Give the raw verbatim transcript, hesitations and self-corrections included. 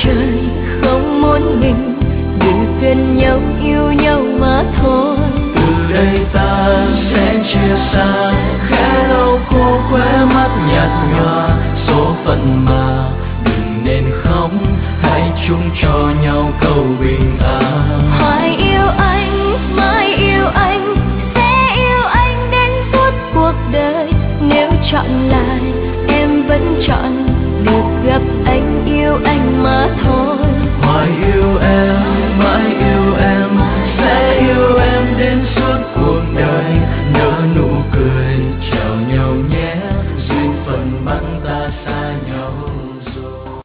trời không muốn mình, đừng gần nhau yêu nhau mà thôi. Từ đây ta sẽ chia xa